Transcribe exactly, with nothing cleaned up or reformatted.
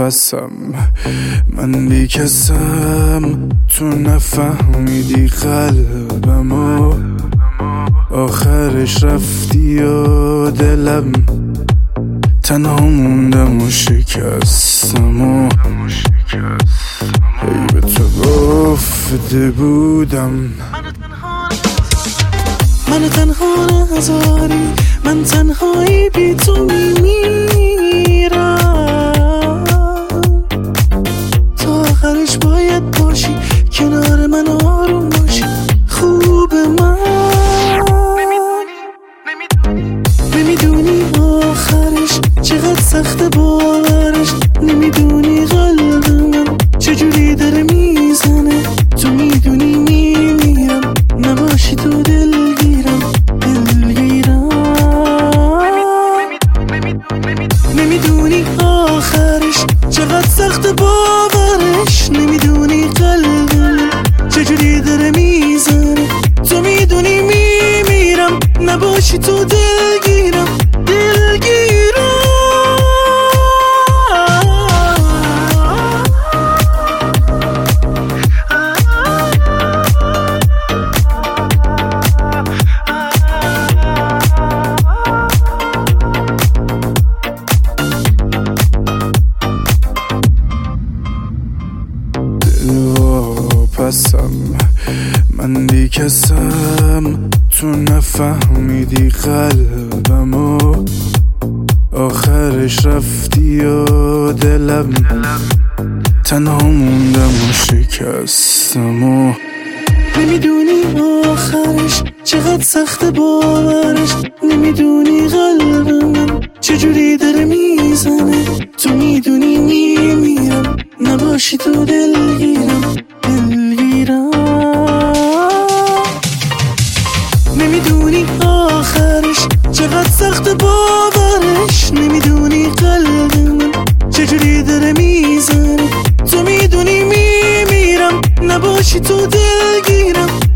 واپسم، من بیکسم، تو نفهمیدی قلبمو، آخرش رفتی و دلم تنها موندم و شکستم و ای به تو گفته بودم منو تنها نذاری، من تنهایی بی تو میمیرم، تا آخرش باید باشی کنار من، آروم باشی خوب من. نمیدونی آخرش چقدر سخت باورش، نمیدونی قلب من چجوری داره میزنه، تو میدونی میمیرم نباشی تو دلگیرم دلگیرم. نمیدونی آخرش چقدر سخت باورش، نمیدونی قلب من چجوری داره میزنه، تو میدونی میمیرم نباشی تو دلگیرم دلگیرم. واپسم، من بیکسم، تو نفهمیدی قلبمو، آخرش رفتی و دلم تنها موندم و شکستم و نمیدونی آخرش چقدر سخت باورش، نمیدونی قلب من چجوری داره میزنه، تو میدونی میمیرم نباشی تو دلگیرم دلگیرم. نمیدونی آخرش چقدر سخت باورش، نمیدونی قلب من چجوری داره میزنه، تو میدونی میمیرم نباشی تو دلگیرم